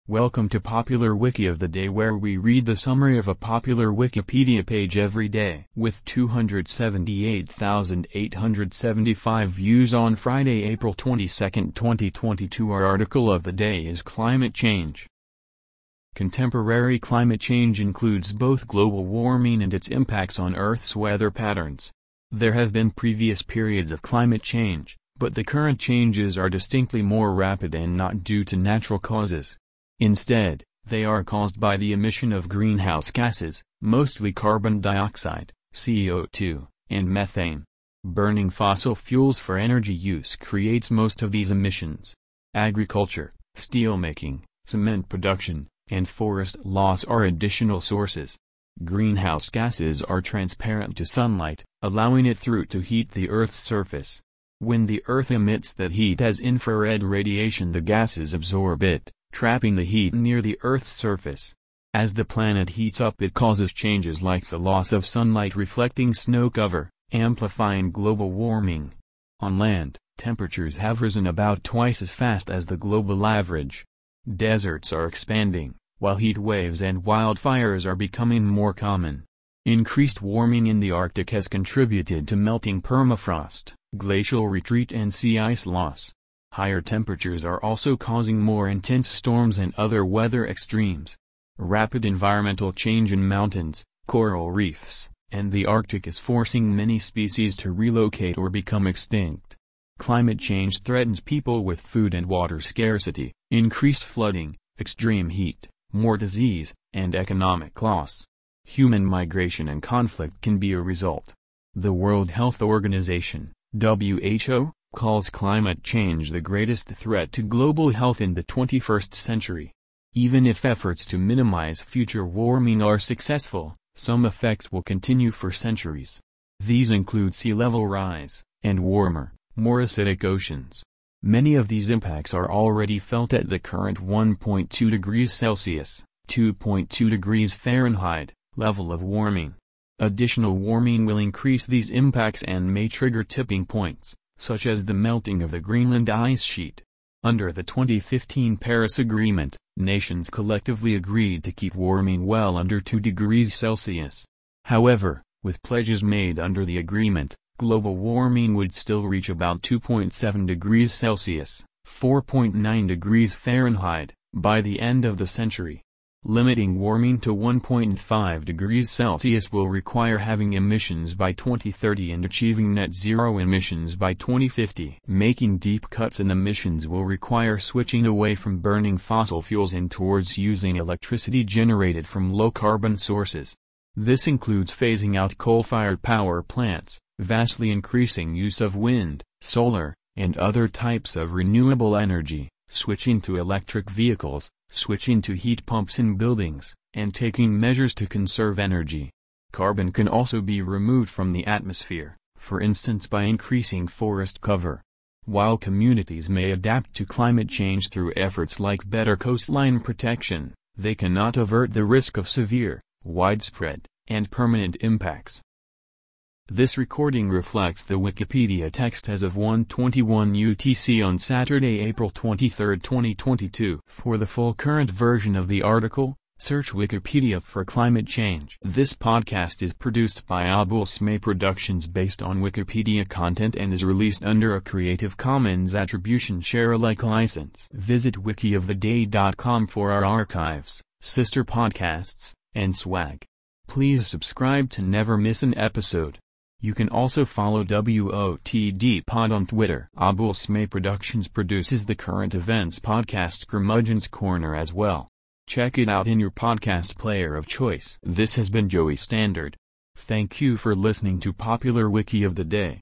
Welcome to Popular Wiki of the Day, where we read the summary of a popular Wikipedia page every day. With 278,875 views on Friday, April 22, 2022, our article of the day is Climate Change. Contemporary climate change includes both global warming and its impacts on Earth's weather patterns. There have been previous periods of climate change, but the current changes are distinctly more rapid and not due to natural causes. Instead, they are caused by the emission of greenhouse gases, mostly carbon dioxide, CO2, and methane. Burning fossil fuels for energy use creates most of these emissions. Agriculture, steelmaking, cement production, and forest loss are additional sources. Greenhouse gases are transparent to sunlight, allowing it through to heat the Earth's surface. When the Earth emits that heat as infrared radiation, the gases absorb it, trapping the heat near the Earth's surface. As the planet heats up, it causes changes like the loss of sunlight reflecting snow cover, amplifying global warming. On land, temperatures have risen about twice as fast as the global average. Deserts are expanding, while heat waves and wildfires are becoming more common. Increased warming in the Arctic has contributed to melting permafrost, glacial retreat, and sea ice loss. Higher temperatures are also causing more intense storms and other weather extremes. Rapid environmental change in mountains, coral reefs, and the Arctic is forcing many species to relocate or become extinct. Climate change threatens people with food and water scarcity, increased flooding, extreme heat, more disease, and economic loss. Human migration and conflict can be a result. The World Health Organization, WHO, calls climate change the greatest threat to global health in the 21st century. Even if efforts to minimize future warming are successful, some effects will continue for centuries. These include sea level rise, and warmer, more acidic oceans. Many of these impacts are already felt at the current 1.2 degrees Celsius, 2.2 degrees Fahrenheit, level of warming. Additional warming will increase these impacts and may trigger tipping points, such as the melting of the Greenland ice sheet. Under the 2015 Paris Agreement, nations collectively agreed to keep warming well under 2 degrees Celsius. However, with pledges made under the agreement, global warming would still reach about 2.7 degrees Celsius, 4.9 degrees Fahrenheit, by the end of the century. Limiting warming to 1.5 degrees Celsius will require halving emissions by 2030 and achieving net zero emissions by 2050. Making deep cuts in emissions will require switching away from burning fossil fuels and towards using electricity generated from low-carbon sources. This includes phasing out coal-fired power plants, vastly increasing use of wind, solar, and other types of renewable energy, switching to electric vehicles, switching to heat pumps in buildings, and taking measures to conserve energy. Carbon can also be removed from the atmosphere, for instance by increasing forest cover. While communities may adapt to climate change through efforts like better coastline protection, they cannot avert the risk of severe, widespread, and permanent impacts. This recording reflects the Wikipedia text as of 1:21 UTC on Saturday, April 23, 2022. For the full current version of the article, search Wikipedia for climate change. This podcast is produced by Abul Smay Productions based on Wikipedia content and is released under a Creative Commons Attribution Share Alike license. Visit wikioftheday.com for our archives, sister podcasts, and swag. Please subscribe to never miss an episode. You can also follow WOTD Pod on Twitter. Abul Smay Productions produces the current events podcast Curmudgeon's Corner as well. Check it out in your podcast player of choice. This has been Joey Standard. Thank you for listening to Popular Wiki of the Day.